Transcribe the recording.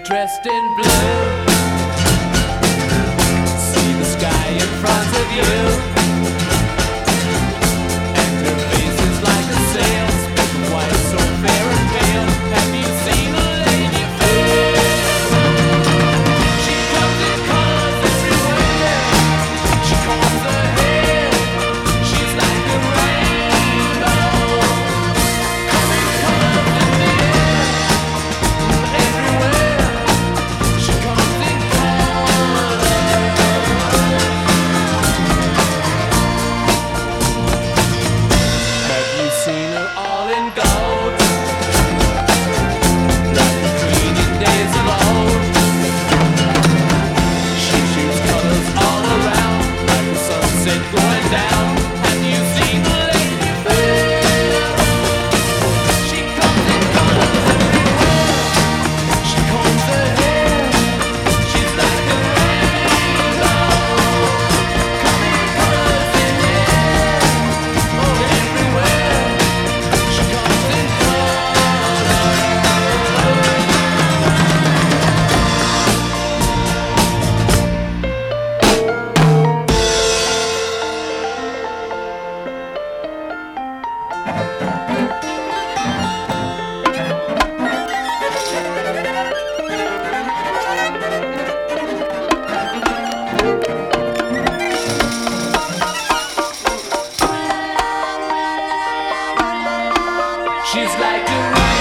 dressed in blue. See the sky in front of you, and her face is like a sail, spinning white, so fair and pale. Have you seen a lady fair? She comes in colors everywhere. She combs her hair. She's like a rainbow. Coming colors in the air. Everywhere. She comes in colors. Have you seen her all in gold? Like the queen in days of old. She shoots colors all around, like the sunset going down. Have you seen the lady fair? She comes in colors everywhere. She combs her hair. She's like a rainbow. Coming colors in the air. Oh, everywhere. She comes in She's like a rainbow.